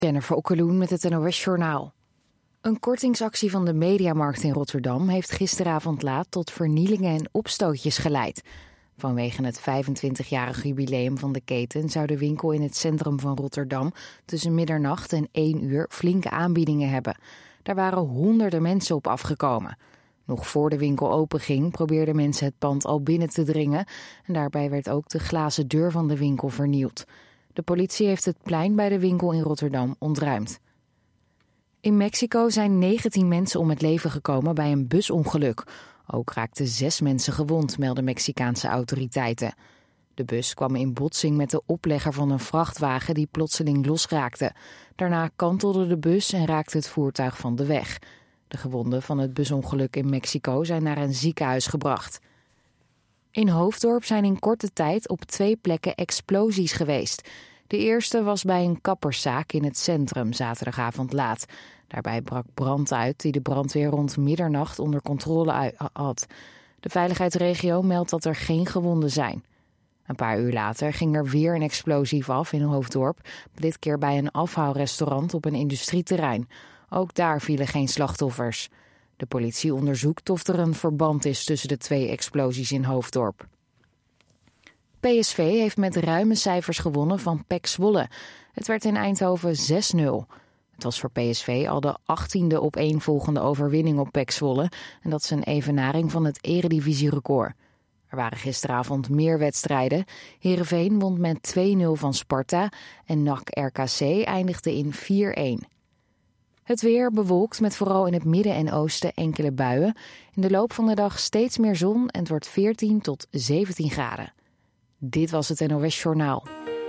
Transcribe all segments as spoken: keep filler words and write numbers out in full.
Jennifer Okkeloen met het N O S-journaal. Een kortingsactie van de Mediamarkt in Rotterdam heeft gisteravond laat tot vernielingen en opstootjes geleid. Vanwege het vijfentwintigjarig jubileum van de keten zou de winkel in het centrum van Rotterdam tussen middernacht en één uur flinke aanbiedingen hebben. Daar waren honderden mensen op afgekomen. Nog voor de winkel openging probeerden mensen het pand al binnen te dringen en daarbij werd ook de glazen deur van de winkel vernield. De politie heeft het plein bij de winkel in Rotterdam ontruimd. In Mexico zijn negentien mensen om het leven gekomen bij een busongeluk. Ook raakten zes mensen gewond, melden Mexicaanse autoriteiten. De bus kwam in botsing met de oplegger van een vrachtwagen die plotseling losraakte. Daarna kantelde de bus en raakte het voertuig van de weg. De gewonden van het busongeluk in Mexico zijn naar een ziekenhuis gebracht. In Hoofddorp zijn in korte tijd op twee plekken explosies geweest. De eerste was bij een kapperszaak in het centrum zaterdagavond laat. Daarbij brak brand uit die de brandweer rond middernacht onder controle had. De veiligheidsregio meldt dat er geen gewonden zijn. Een paar uur later ging er weer een explosief af in Hoofddorp. Dit keer bij een afhaalrestaurant op een industrieterrein. Ook daar vielen geen slachtoffers. De politie onderzoekt of er een verband is tussen de twee explosies in Hoofddorp. P S V heeft met ruime cijfers gewonnen van P E C Zwolle. Het werd in Eindhoven zes nul. Het was voor P S V al de achttiende opeenvolgende overwinning op P E C Zwolle. En dat is een evenaring van het eredivisierecord. Er waren gisteravond meer wedstrijden. Heerenveen won met twee nul van Sparta en N A C R K C eindigde in vier een. Het weer bewolkt met vooral in het midden en oosten enkele buien. In de loop van de dag steeds meer zon en het wordt veertien tot zeventien graden. Dit was het N O S-journaal.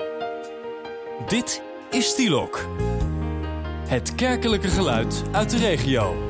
Dit is Stielok. Het kerkelijke geluid uit de regio.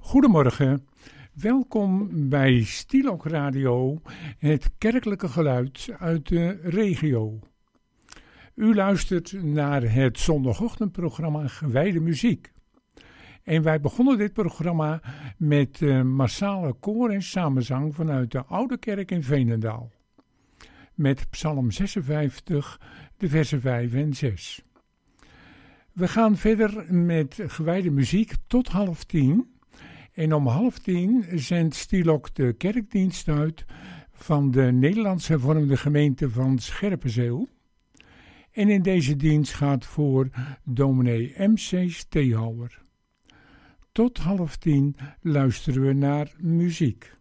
Goedemorgen, welkom bij Stilok Radio, het kerkelijke geluid uit de regio. U luistert naar het zondagochtendprogramma Gewijde Muziek. En wij begonnen dit programma met uh, massale koor en samenzang vanuit de Oude Kerk in Veenendaal. Met Psalm zesenvijftig, de versen vijf en zes. We gaan verder met gewijde muziek tot half tien. En om half tien zendt Stilok de kerkdienst uit van de Nederlands Hervormde Gemeente van Scherpenzeel. En in deze dienst gaat voor dominee M C Steehouwer. Tot half tien luisteren we naar muziek.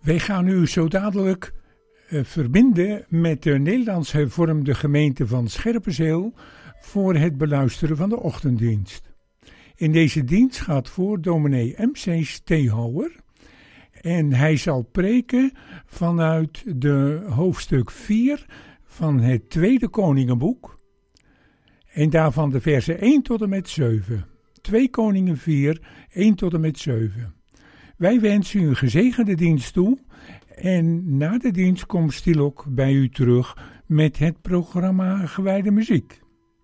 Wij gaan u zo dadelijk uh, verbinden met de Nederlands hervormde gemeente van Scherpenzeel voor het beluisteren van de ochtenddienst. In deze dienst gaat voor dominee M C Steehouwer en hij zal preken vanuit de hoofdstuk vier van het Tweede Koningenboek en daarvan de versen één tot en met zeven. Twee Koningen vier, één tot en met zeven. Wij wensen u een gezegende dienst toe en na de dienst komt Stielok bij u terug met het programma Gewijde Muziek.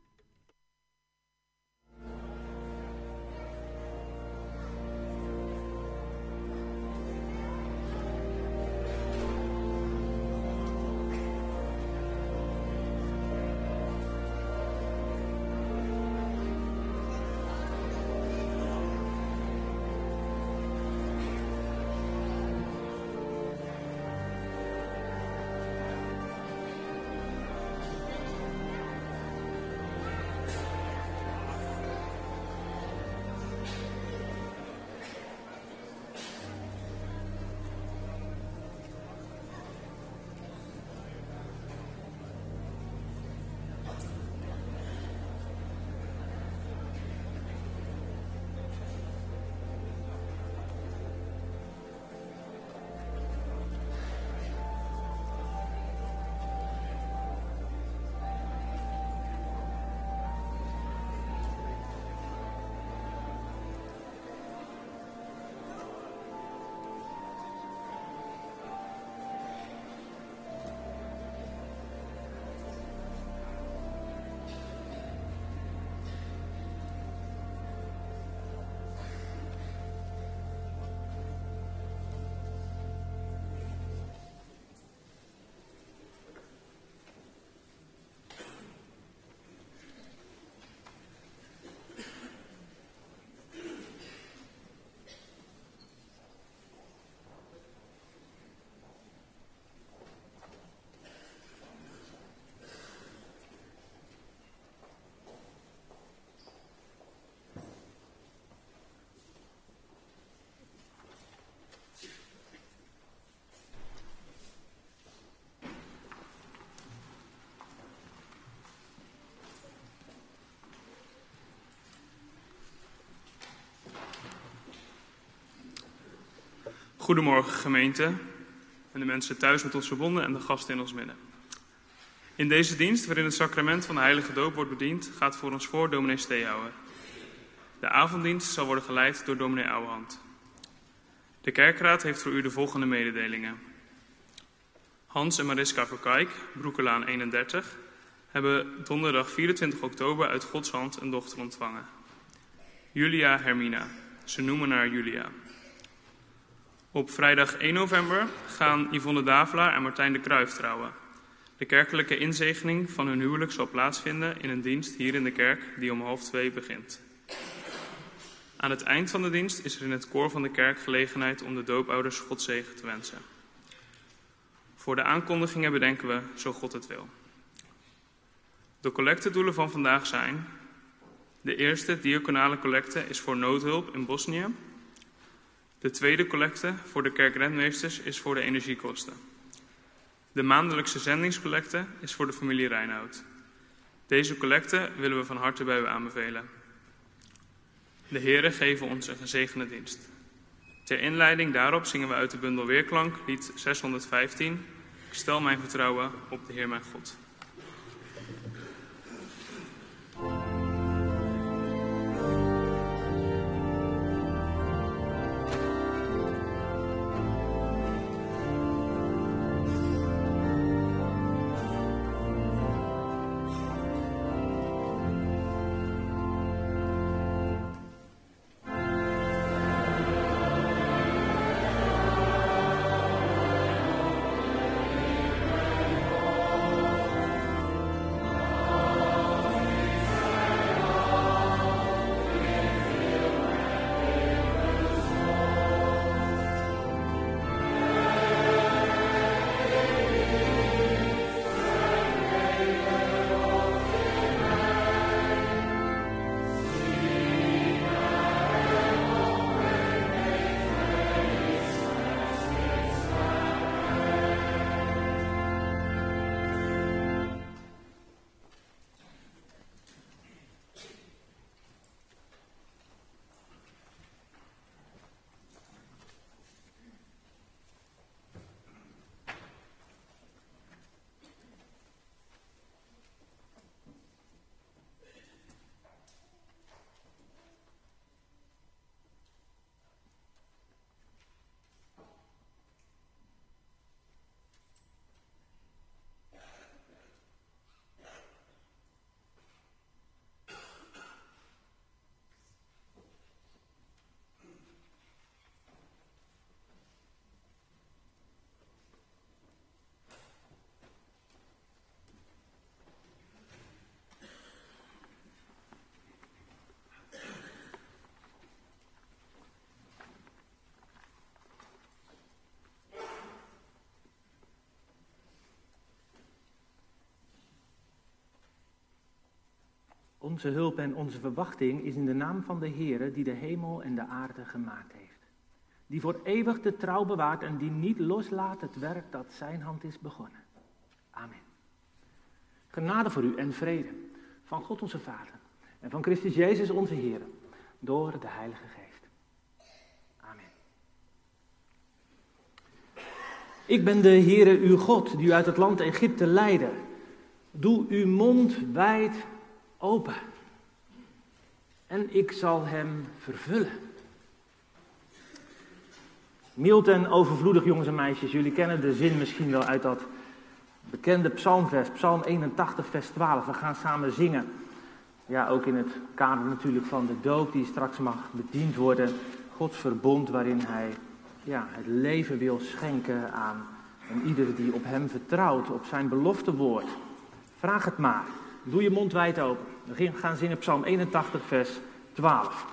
Goedemorgen gemeente en de mensen thuis met ons verbonden en de gasten in ons midden. In deze dienst, waarin het sacrament van de heilige doop wordt bediend, gaat voor ons voor dominee Steehouwer. De avonddienst zal worden geleid door dominee Ouwehand. De kerkraad heeft voor u de volgende mededelingen. Hans en Mariska Verkijk, Broekelaan eenendertig, hebben donderdag vierentwintig oktober uit Gods hand een dochter ontvangen. Julia Hermina, ze noemen haar Julia. Op vrijdag één november gaan Yvonne Davelaar en Martijn de Kruijf trouwen. De kerkelijke inzegening van hun huwelijk zal plaatsvinden in een dienst hier in de kerk die om half twee begint. Aan het eind van de dienst is er in het koor van de kerk gelegenheid om de doopouders Gods zegen te wensen. Voor de aankondigingen bedenken we, zo God het wil. De collectedoelen van vandaag zijn: de eerste diaconale collecte is voor noodhulp in Bosnië. De tweede collecte voor de kerkrentmeesters is voor de energiekosten. De maandelijkse zendingscollecte is voor de familie Reinoud. Deze collecte willen we van harte bij u aanbevelen. De Heere geven ons een gezegende dienst. Ter inleiding daarop zingen we uit de bundel Weerklank, lied zeshonderdvijftien. Ik stel mijn vertrouwen op de Heer mijn God. Onze hulp en onze verwachting is in de naam van de Heere die de hemel en de aarde gemaakt heeft. Die voor eeuwig de trouw bewaart en die niet loslaat het werk dat zijn hand is begonnen. Amen. Genade voor u en vrede van God onze Vader en van Christus Jezus onze Heer door de Heilige Geest. Amen. Ik ben de Heere uw God die u uit het land Egypte leidde. Doe uw mond wijd open en ik zal hem vervullen. Mild en overvloedig, jongens en meisjes. Jullie kennen de zin misschien wel uit dat bekende psalmvers, Psalm eenentachtig, vers twaalf. We gaan samen zingen. Ja, ook in het kader natuurlijk van de doop die straks mag bediend worden. Gods verbond waarin hij ja, het leven wil schenken aan en ieder die op hem vertrouwt, op zijn belofte woord. Vraag het maar. Doe je mond wijd open. We gaan zingen Psalm eenentachtig, vers twaalf.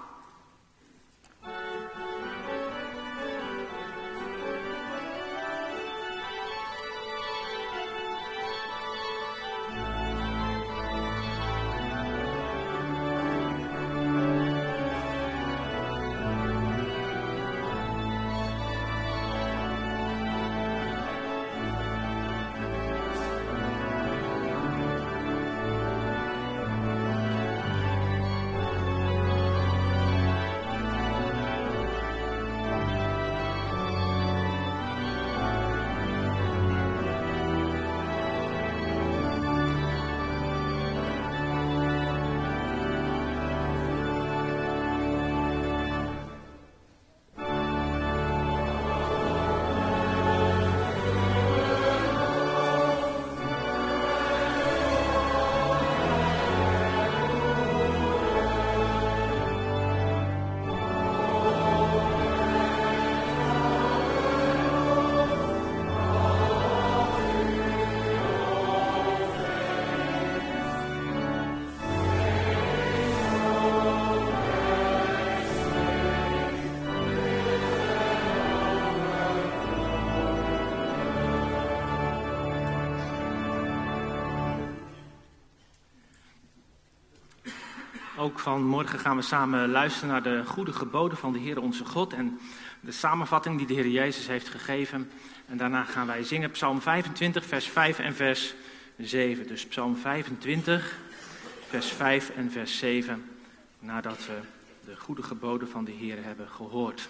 Ook vanmorgen gaan we samen luisteren naar de goede geboden van de Heer onze God en de samenvatting die de Heer Jezus heeft gegeven. En daarna gaan wij zingen Psalm vijfentwintig, vers vijf en vers zeven. Dus Psalm vijfentwintig, vers vijf en vers zeven, nadat we de goede geboden van de Heer hebben gehoord.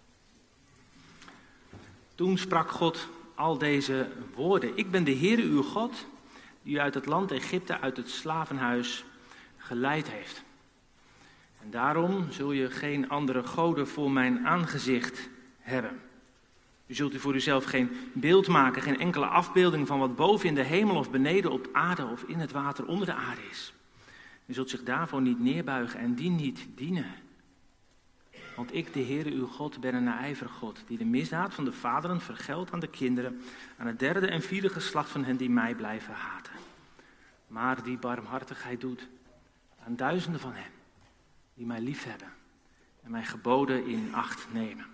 Toen sprak God al deze woorden. Ik ben de Heer uw God, die u uit het land Egypte, uit het slavenhuis geleid heeft. En daarom zul je geen andere goden voor mijn aangezicht hebben. U zult u voor uzelf geen beeld maken, geen enkele afbeelding van wat boven in de hemel of beneden op aarde of in het water onder de aarde is. U zult zich daarvoor niet neerbuigen en die niet dienen. Want ik, de Heere uw God, ben een naijverig God, die de misdaad van de vaderen vergeldt aan de kinderen, aan het derde en vierde geslacht van hen die mij blijven haten. Maar die barmhartigheid doet aan duizenden van hen, die mij liefhebben en mijn geboden in acht nemen.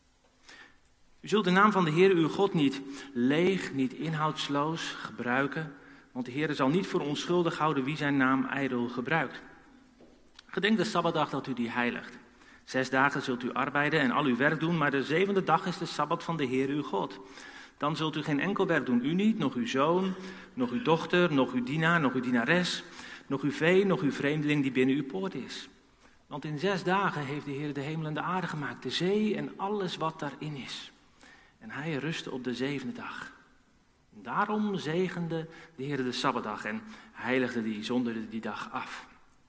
U zult de naam van de Heere uw God niet leeg, niet inhoudsloos gebruiken, want de Heere zal niet voor onschuldig houden wie zijn naam ijdel gebruikt. Gedenk de Sabbatdag dat u die heiligt. Zes dagen zult u arbeiden en al uw werk doen, maar de zevende dag is de Sabbat van de Heere uw God. Dan zult u geen enkel werk doen, u niet, nog uw zoon, nog uw dochter, nog uw dienaar, nog uw dienares, nog uw vee, nog uw vreemdeling die binnen uw poort is. Want in zes dagen heeft de Heer de hemel en de aarde gemaakt, de zee en alles wat daarin is. En hij rustte op de zevende dag. Daarom zegende de Heer de Sabbatdag en heiligde die, zonderde die dag af.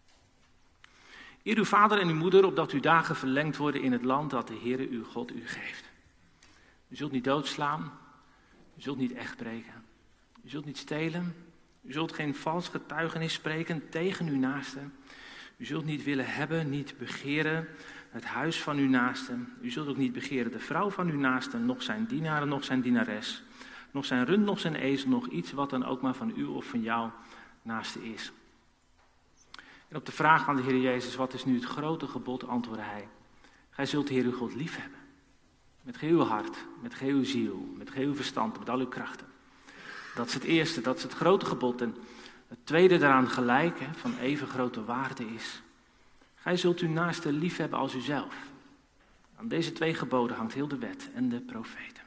Eer uw vader en uw moeder, opdat uw dagen verlengd worden in het land dat de Heere uw God u geeft. U zult niet doodslaan, u zult niet echt breken, u zult niet stelen, u zult geen vals getuigenis spreken tegen uw naaste. U zult niet willen hebben, niet begeren het huis van uw naaste. U zult ook niet begeren de vrouw van uw naaste, nog zijn dienaren, nog zijn dienares, nog zijn rund, nog zijn ezel, nog iets wat dan ook maar van u of van jou naaste is. En op de vraag van de Heer Jezus, wat is nu het grote gebod, antwoordde hij: gij zult de Heer uw God lief hebben. Met geheel uw hart, met geheel uw ziel, met geheel uw verstand, met al uw krachten. Dat is het eerste, dat is het grote gebod. En Het tweede daaraan gelijk, hè, van even grote waarde is: gij zult uw naaste lief hebben als uzelf. Aan deze twee geboden hangt heel de wet en de profeten.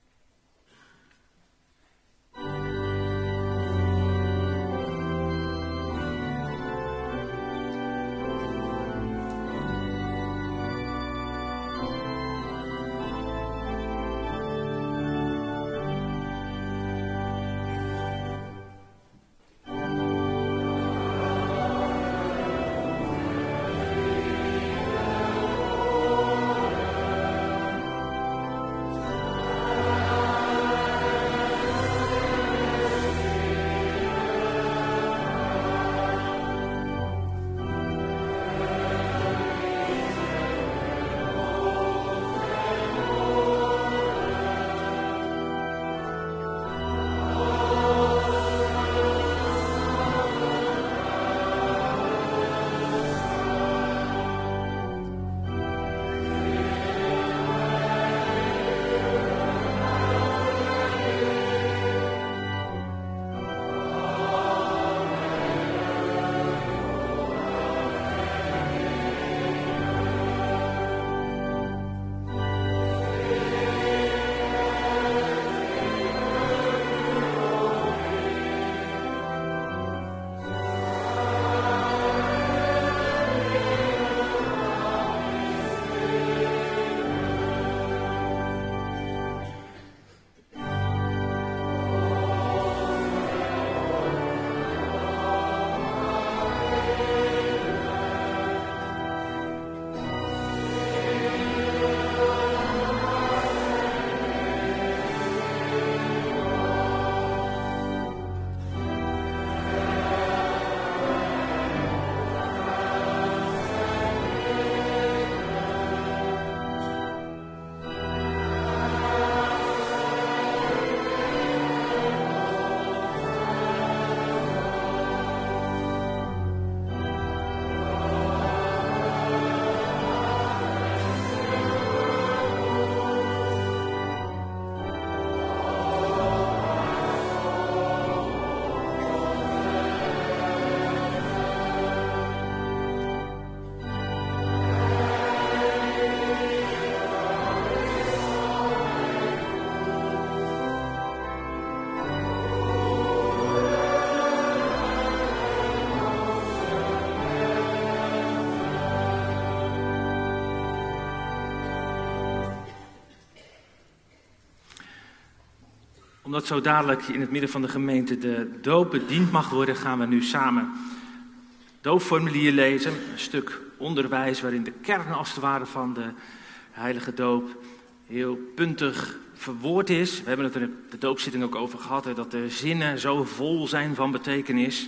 Omdat zo dadelijk in het midden van de gemeente de doop bediend mag worden, gaan we nu samen doopformulier lezen. Een stuk onderwijs waarin de kern als het ware van de heilige doop heel puntig verwoord is. We hebben het er in de doopzitting ook over gehad, hè, dat de zinnen zo vol zijn van betekenis.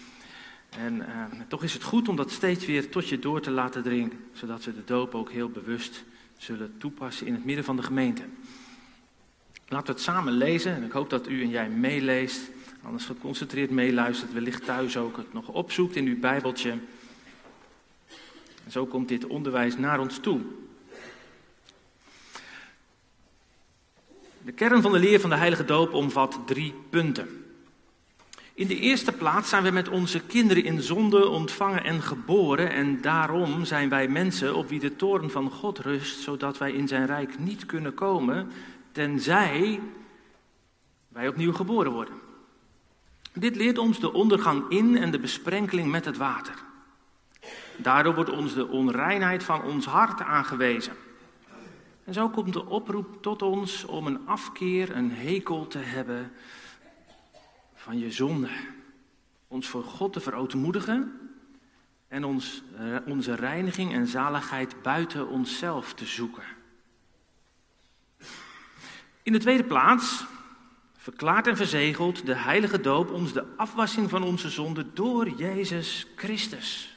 En uh, toch is het goed om dat steeds weer tot je door te laten dringen, zodat we de doop ook heel bewust zullen toepassen in het midden van de gemeente. Laten we het samen lezen en ik hoop dat u en jij meeleest, anders geconcentreerd meeluistert, wellicht thuis ook het nog opzoekt in uw Bijbeltje. En zo komt dit onderwijs naar ons toe. De kern van de leer van de heilige doop omvat drie punten. In de eerste plaats zijn we met onze kinderen in zonde ontvangen en geboren en daarom zijn wij mensen op wie de toorn van God rust, zodat wij in zijn rijk niet kunnen komen, tenzij wij opnieuw geboren worden. Dit leert ons de ondergang in en de besprenkeling met het water. Daardoor wordt ons de onreinheid van ons hart aangewezen. En zo komt de oproep tot ons om een afkeer, een hekel te hebben van je zonde. Ons voor God te verootmoedigen en ons, onze reiniging en zaligheid buiten onszelf te zoeken. In de tweede plaats verklaart en verzegelt de heilige doop ons de afwassing van onze zonde door Jezus Christus.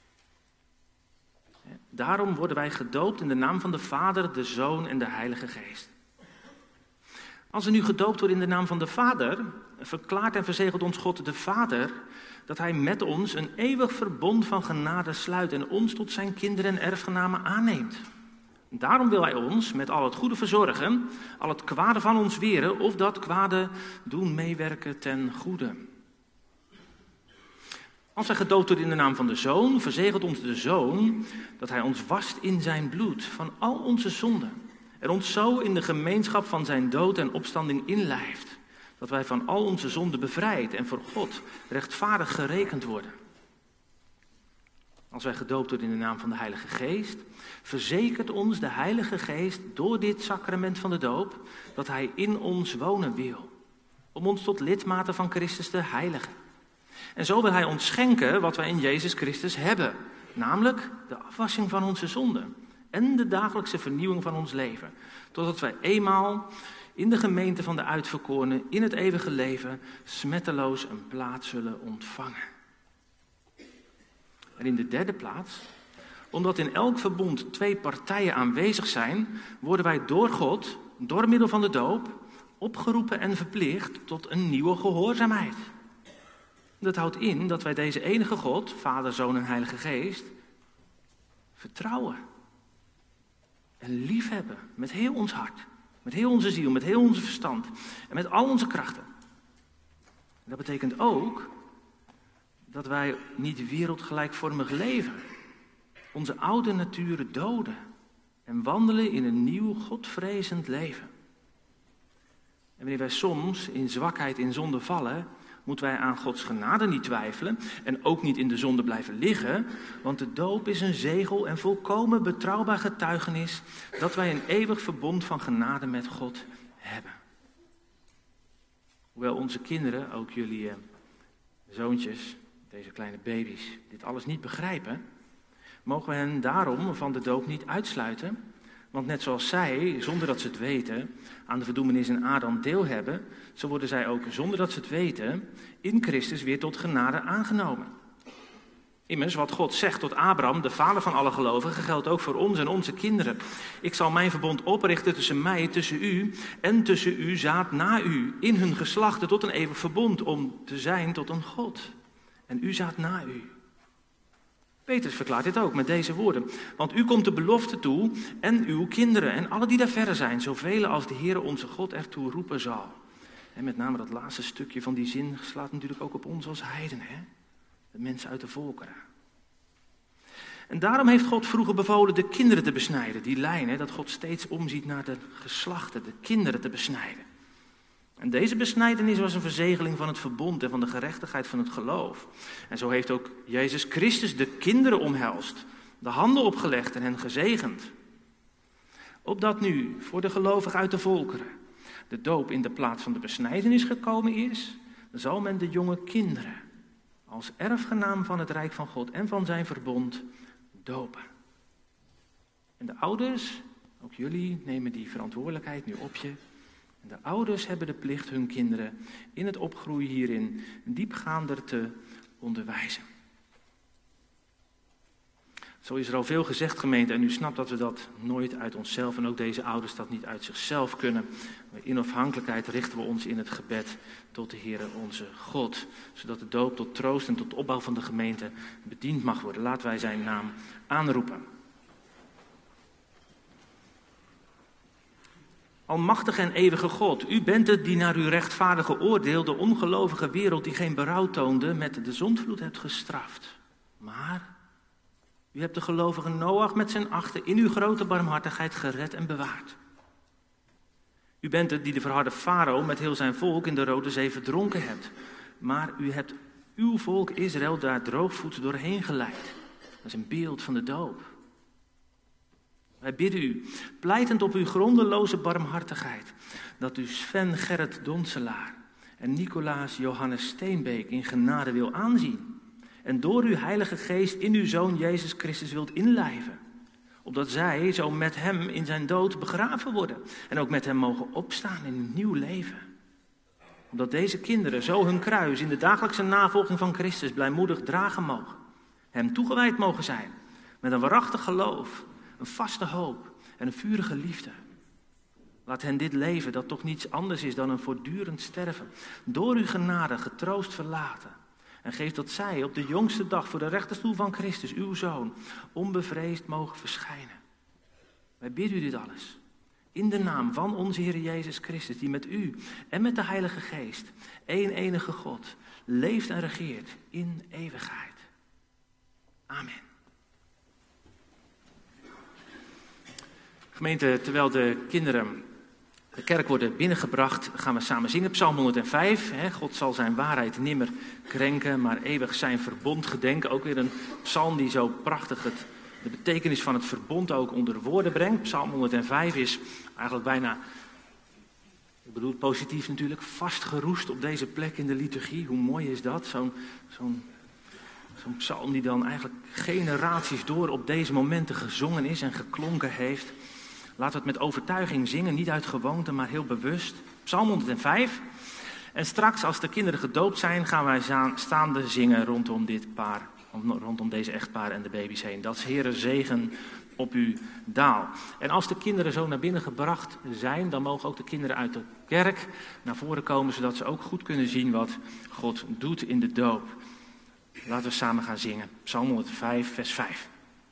Daarom worden wij gedoopt in de naam van de Vader, de Zoon en de Heilige Geest. Als we nu gedoopt worden in de naam van de Vader, verklaart en verzegelt ons God de Vader dat hij met ons een eeuwig verbond van genade sluit en ons tot zijn kinderen en erfgenamen aanneemt. Daarom wil hij ons met al het goede verzorgen, al het kwade van ons weren of dat kwade doen meewerken ten goede. Als wij gedoopt worden in de naam van de Zoon, verzegelt ons de Zoon dat hij ons wast in zijn bloed van al onze zonden. En ons zo in de gemeenschap van zijn dood en opstanding inlijft. Dat wij van al onze zonden bevrijd en voor God rechtvaardig gerekend worden. Als wij gedoopt worden in de naam van de Heilige Geest, verzekert ons de Heilige Geest door dit sacrament van de doop dat hij in ons wonen wil. Om ons tot lidmaten van Christus te heiligen. En zo wil hij ons schenken wat wij in Jezus Christus hebben. Namelijk de afwassing van onze zonden. En de dagelijkse vernieuwing van ons leven. Totdat wij eenmaal in de gemeente van de uitverkorenen in het eeuwige leven smetteloos een plaats zullen ontvangen. En in de derde plaats, omdat in elk verbond twee partijen aanwezig zijn, worden wij door God, door middel van de doop, opgeroepen en verplicht tot een nieuwe gehoorzaamheid. Dat houdt in dat wij deze enige God, Vader, Zoon en Heilige Geest, vertrouwen. En liefhebben met heel ons hart, met heel onze ziel, met heel onze verstand en met al onze krachten. En dat betekent ook dat wij niet wereldgelijkvormig leven, onze oude naturen doden en wandelen in een nieuw godvrezend leven. En wanneer wij soms in zwakheid in zonde vallen, moeten wij aan Gods genade niet twijfelen en ook niet in de zonde blijven liggen, want de doop is een zegel en volkomen betrouwbaar getuigenis dat wij een eeuwig verbond van genade met God hebben. Hoewel onze kinderen, ook jullie eh, zoontjes, deze kleine baby's, dit alles niet begrijpen, mogen we hen daarom van de doop niet uitsluiten. Want net zoals zij, zonder dat ze het weten, aan de verdoemenis in Adam deel hebben, zo worden zij ook, zonder dat ze het weten, in Christus weer tot genade aangenomen. Immers, wat God zegt tot Abraham, de vader van alle gelovigen, geldt ook voor ons en onze kinderen. Ik zal mijn verbond oprichten tussen mij, tussen u en tussen uw zaad na u, in hun geslachten tot een eeuwig verbond, om te zijn tot een God. En u zaad na u. Petrus verklaart dit ook met deze woorden. Want u komt de belofte toe en uw kinderen en alle die daar verder zijn, zoveel als de Heere onze God ertoe roepen zal. En met name dat laatste stukje van die zin slaat natuurlijk ook op ons als heidenen, hè? De mensen uit de volkeren. En daarom heeft God vroeger bevolen de kinderen te besnijden. Die lijn, hè, dat God steeds omziet naar de geslachten, de kinderen te besnijden. En deze besnijdenis was een verzegeling van het verbond en van de gerechtigheid van het geloof. En zo heeft ook Jezus Christus de kinderen omhelst, de handen opgelegd en hen gezegend. Opdat nu voor de gelovigen uit de volkeren de doop in de plaats van de besnijdenis gekomen is, zal men de jonge kinderen als erfgenaam van het rijk van God en van zijn verbond dopen. En de ouders, ook jullie, nemen die verantwoordelijkheid nu op je. En de ouders hebben de plicht hun kinderen in het opgroeien hierin diepgaander te onderwijzen. Zo is er al veel gezegd, gemeente, en u snapt dat we dat nooit uit onszelf en ook deze ouders dat niet uit zichzelf kunnen. In afhankelijkheid richten we ons in het gebed tot de Heere onze God, zodat de doop tot troost en tot opbouw van de gemeente bediend mag worden. Laten wij zijn naam aanroepen. Almachtige en eeuwige God, u bent het die naar uw rechtvaardige oordeel de ongelovige wereld die geen berouw toonde met de zondvloed hebt gestraft. Maar u hebt de gelovige Noach met zijn achten in uw grote barmhartigheid gered en bewaard. U bent het die de verharde farao met heel zijn volk in de Rode Zee verdronken hebt. Maar u hebt uw volk Israël daar droogvoets doorheen geleid. Dat is een beeld van de doop. Wij bidden u, pleitend op uw grondeloze barmhartigheid, dat u Sven Gerrit Donselaar en Nicolaas Johannes Steenbeek in genade wil aanzien. En door uw Heilige Geest in uw Zoon Jezus Christus wilt inlijven. Opdat zij zo met hem in zijn dood begraven worden. En ook met hem mogen opstaan in een nieuw leven. Opdat deze kinderen zo hun kruis in de dagelijkse navolging van Christus blijmoedig dragen mogen. Hem toegewijd mogen zijn. Met een waarachtig geloof, een vaste hoop en een vurige liefde. Laat hen dit leven, dat toch niets anders is dan een voortdurend sterven, door uw genade getroost verlaten. En geef dat zij op de jongste dag voor de rechterstoel van Christus, uw Zoon, onbevreesd mogen verschijnen. Wij bidden u dit alles In de naam van onze Heer Jezus Christus, die met u en met de Heilige Geest, één enige God, leeft en regeert in eeuwigheid. Amen. Gemeente, terwijl de kinderen de kerk worden binnengebracht, gaan we samen zingen. Psalm honderdvijf. Hè, God zal zijn waarheid nimmer krenken, maar eeuwig zijn verbond gedenken. Ook weer een psalm die zo prachtig het, de betekenis van het verbond ook onder woorden brengt. Psalm honderdvijf is eigenlijk bijna, ik bedoel het positief natuurlijk, vastgeroest op deze plek in de liturgie. Hoe mooi is dat? Zo'n, zo'n, zo'n psalm die dan eigenlijk generaties door op deze momenten gezongen is en geklonken heeft. Laten we het met overtuiging zingen, niet uit gewoonte, maar heel bewust. Psalm honderdvijf. En straks, als de kinderen gedoopt zijn, gaan wij staande zingen rondom dit paar, rondom deze echtpaar en de baby's heen. Dat is Heere zegen op uw daal. En als de kinderen zo naar binnen gebracht zijn, dan mogen ook de kinderen uit de kerk naar voren komen, zodat ze ook goed kunnen zien wat God doet in de doop. Laten we samen gaan zingen. Psalm honderdvijf, vers vijf.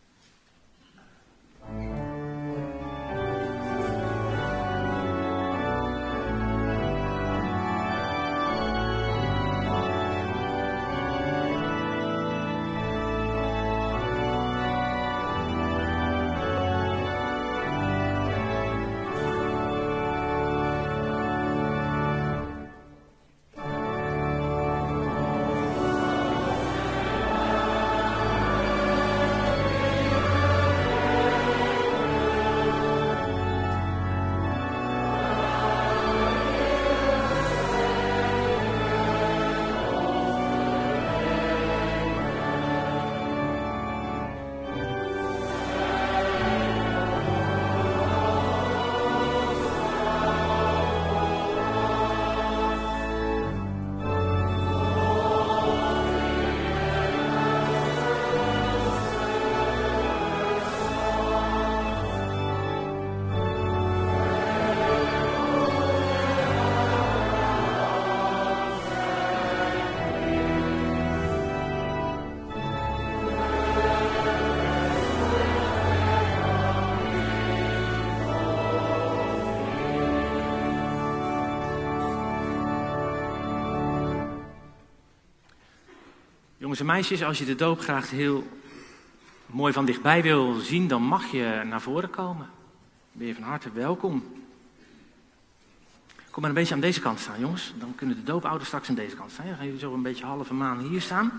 Jongens en meisjes, als je de doop graag heel mooi van dichtbij wil zien, dan mag je naar voren komen. Dan ben je van harte welkom. Kom maar een beetje aan deze kant staan, jongens. Dan kunnen de doopouders straks aan deze kant staan. Dan gaan jullie zo een beetje halve maan hier staan.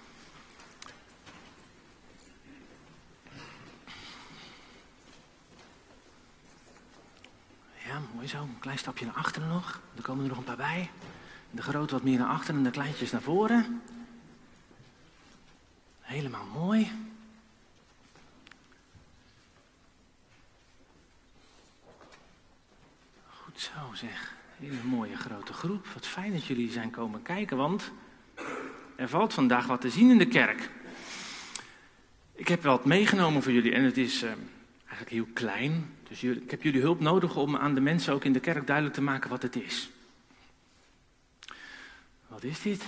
Ja, mooi zo. Een klein stapje naar achteren nog. Er komen er nog een paar bij. De grote wat meer naar achteren en de kleintjes naar voren. Helemaal mooi. Goed zo zeg. Hele mooie grote groep. Wat fijn dat jullie zijn komen kijken, want er valt vandaag wat te zien in de kerk. Ik heb wat meegenomen voor jullie en het is uh, eigenlijk heel klein. Dus jullie, ik heb jullie hulp nodig om aan de mensen ook in de kerk duidelijk te maken wat het is. Wat is dit?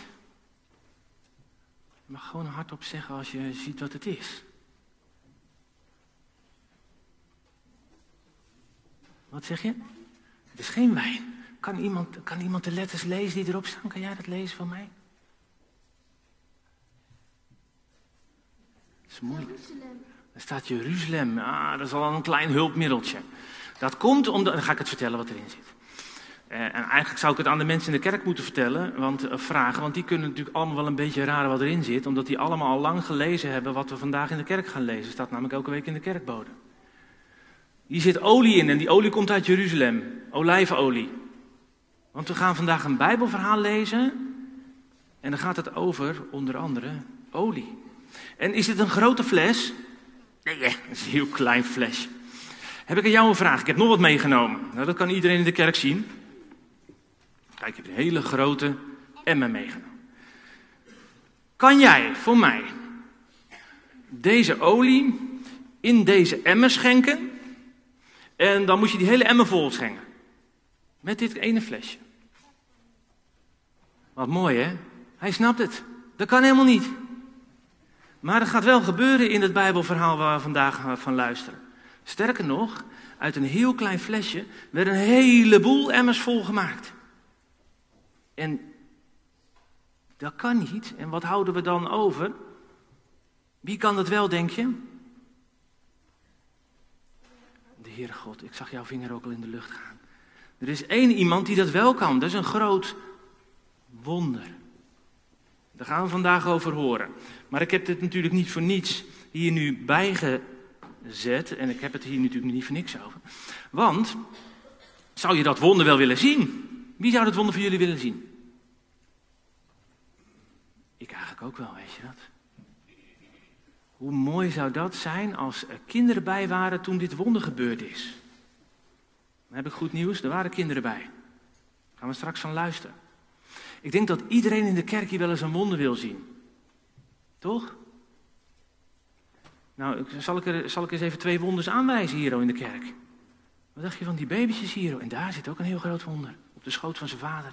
Je mag gewoon hardop zeggen als je ziet wat het is. Wat zeg je? Het is geen wijn. Kan iemand, kan iemand de letters lezen die erop staan? Kan jij dat lezen van mij? Dat is moeilijk. Jeruzalem. Er staat Jeruzalem. Ah, dat is al een klein hulpmiddeltje. Dat komt omdat... Dan ga ik het vertellen wat erin zit. Uh, en eigenlijk zou ik het aan de mensen in de kerk moeten vertellen, want, uh, vragen, want die kunnen natuurlijk allemaal wel een beetje raden wat erin zit, omdat die allemaal al lang gelezen hebben wat we vandaag in de kerk gaan lezen. Staat namelijk elke week in de kerkbode. Hier zit olie in en die olie komt uit Jeruzalem, olijfolie. Want we gaan vandaag een Bijbelverhaal lezen en dan gaat het over, onder andere, olie. En is dit een grote fles? Nee, dat is een heel klein flesje. Heb ik aan jou een vraag? Ik heb nog wat meegenomen. Nou, dat kan iedereen in de kerk zien. Kijk, ik heb een hele grote emmer meegenomen. Kan jij voor mij deze olie in deze emmer schenken? En dan moet je die hele emmer vol schenken. Met dit ene flesje. Wat mooi, hè? Hij snapt het. Dat kan helemaal niet. Maar dat gaat wel gebeuren in het Bijbelverhaal waar we vandaag van luisteren. Sterker nog, uit een heel klein flesje werden een heleboel emmers volgemaakt. En dat kan niet. En wat houden we dan over? Wie kan dat wel, denk je? De Heere God. Ik zag jouw vinger ook al in de lucht gaan. Er is één iemand die dat wel kan. Dat is een groot wonder. Daar gaan we vandaag over horen. Maar ik heb dit natuurlijk niet voor niets hier nu bijgezet. En ik heb het hier natuurlijk niet voor niks over. Want, zou je dat wonder wel willen zien? Wie zou dat wonder van jullie willen zien? Ik eigenlijk ook wel, weet je dat? Hoe mooi zou dat zijn als er kinderen bij waren toen dit wonder gebeurd is. Dan heb ik goed nieuws, er waren kinderen bij. Daar gaan we straks van luisteren. Ik denk dat iedereen in de kerk hier wel eens een wonder wil zien. Toch? Nou, zal ik, er, zal ik eens even twee wonders aanwijzen hier in de kerk. Wat dacht je van die babytjes hier? En daar zit ook een heel groot wonder. Op de schoot van zijn vader.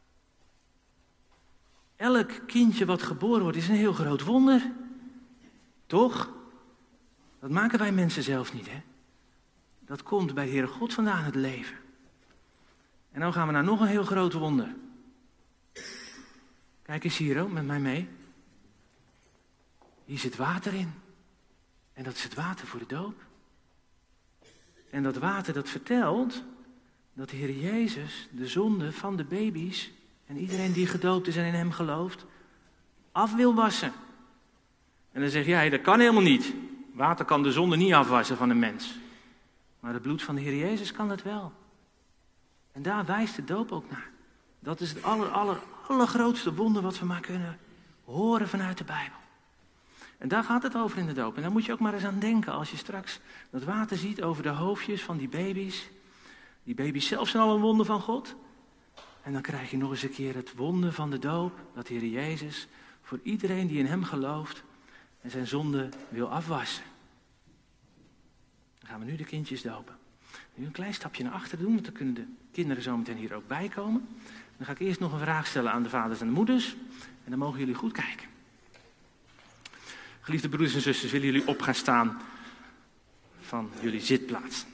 Elk kindje wat geboren wordt is een heel groot wonder. Toch? Dat maken wij mensen zelf niet, hè? Dat komt bij de Heere God vandaan, het leven. En dan gaan we naar nog een heel groot wonder. Kijk eens hier, oh, met mij mee. Hier zit water in. En dat is het water voor de doop. En dat water dat vertelt dat de Heer Jezus de zonde van de baby's en iedereen die gedoopt is en in hem gelooft, af wil wassen. En dan zeg jij, dat kan helemaal niet. Water kan de zonde niet afwassen van een mens. Maar het bloed van de Heer Jezus kan dat wel. En daar wijst de doop ook naar. Dat is het aller, aller, allergrootste wonder wat we maar kunnen horen vanuit de Bijbel. En daar gaat het over in de doop. En daar moet je ook maar eens aan denken als je straks dat water ziet over de hoofdjes van die baby's. Die baby's zelf zijn al een wonder van God. En dan krijg je nog eens een keer het wonder van de doop. Dat de Heer Jezus voor iedereen die in hem gelooft en zijn zonde wil afwassen. Dan gaan we nu de kindjes dopen. Nu een klein stapje naar achter doen, want dan kunnen de kinderen zo meteen hier ook bij komen. Dan ga ik eerst nog een vraag stellen aan de vaders en de moeders. En dan mogen jullie goed kijken. Geliefde broeders en zusters, willen jullie op gaan staan van jullie zitplaats.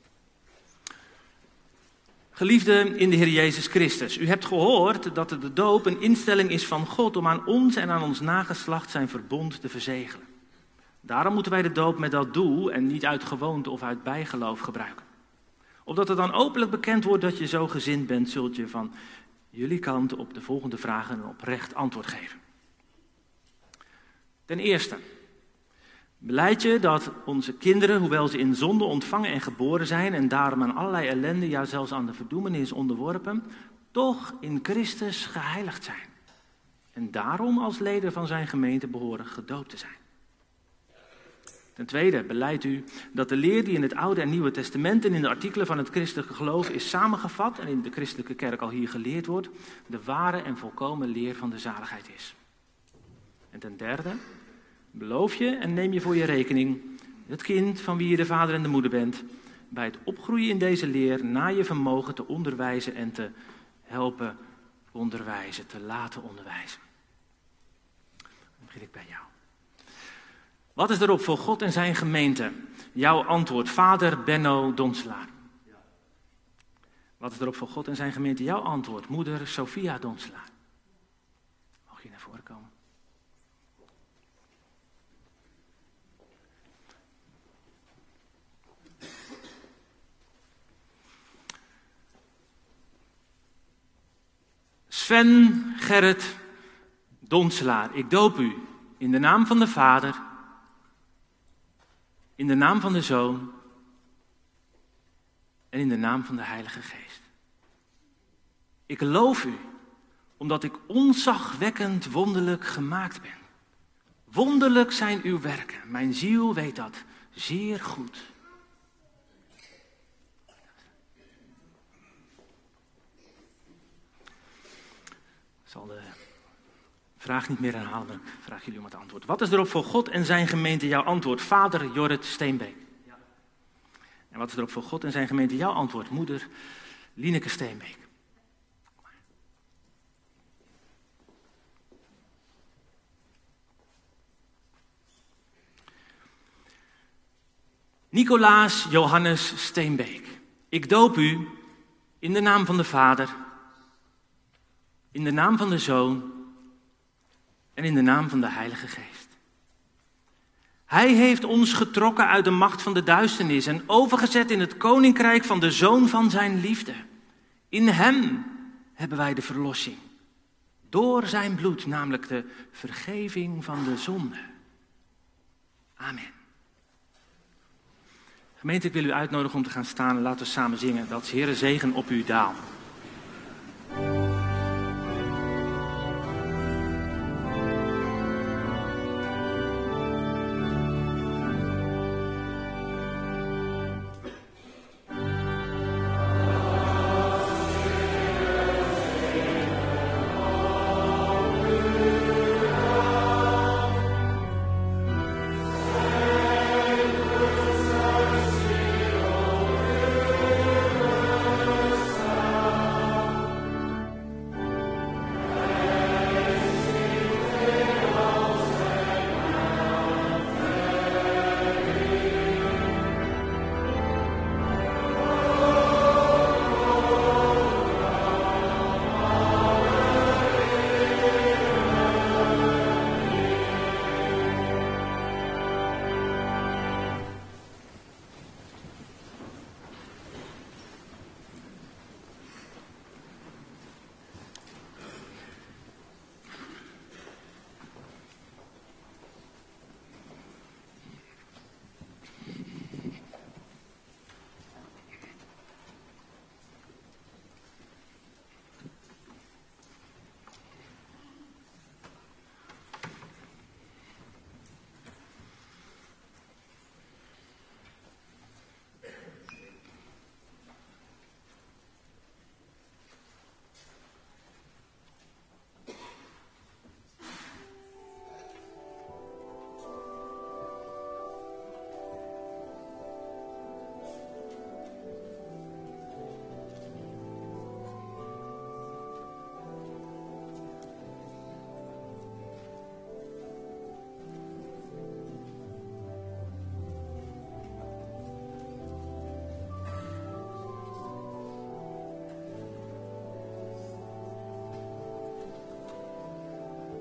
Geliefden in de Heer Jezus Christus, u hebt gehoord dat de doop een instelling is van God om aan ons en aan ons nageslacht zijn verbond te verzegelen. Daarom moeten wij de doop met dat doel en niet uit gewoonte of uit bijgeloof gebruiken. Opdat het dan openlijk bekend wordt dat je zo gezind bent, zult je van jullie kant op de volgende vragen een oprecht antwoord geven. Ten eerste, belijd je dat onze kinderen, hoewel ze in zonde ontvangen en geboren zijn en daarom aan allerlei ellende, ja zelfs aan de verdoemenis onderworpen, toch in Christus geheiligd zijn. En daarom als leden van zijn gemeente behoren gedoopt te zijn. Ten tweede, belijdt u dat de leer die in het Oude en Nieuwe Testament en in de artikelen van het christelijke geloof is samengevat en in de christelijke kerk al hier geleerd wordt, de ware en volkomen leer van de zaligheid is. En ten derde, beloof je en neem je voor je rekening het kind van wie je de vader en de moeder bent, bij het opgroeien in deze leer naar je vermogen te onderwijzen en te helpen onderwijzen, te laten onderwijzen. Dan begin ik bij jou. Wat is erop voor God en zijn gemeente? Jouw antwoord, vader Benno Donselaar. Wat is erop voor God en zijn gemeente? Jouw antwoord, moeder Sophia Donselaar. Mag je naar voren komen? Sven Gerrit Donselaar, ik doop u in de naam van de Vader, in de naam van de Zoon en in de naam van de Heilige Geest. Ik loof u, omdat ik ontzagwekkend wonderlijk gemaakt ben. Wonderlijk zijn uw werken, mijn ziel weet dat zeer goed. Ik zal de vraag niet meer herhalen, maar ik vraag jullie om het antwoord. Wat is erop voor God en zijn gemeente jouw antwoord? Vader Jorrit Steenbeek. Ja. En wat is erop voor God en zijn gemeente jouw antwoord? Moeder Lieneke Steenbeek. Nicolaas Johannes Steenbeek, ik doop u in de naam van de Vader, in de naam van de Zoon en in de naam van de Heilige Geest. Hij heeft ons getrokken uit de macht van de duisternis en overgezet in het koninkrijk van de Zoon van zijn liefde. In hem hebben wij de verlossing. Door zijn bloed, namelijk de vergeving van de zonde. Amen. Gemeente, ik wil u uitnodigen om te gaan staan en laten we samen zingen. Dat is Heere zegen op uw daal.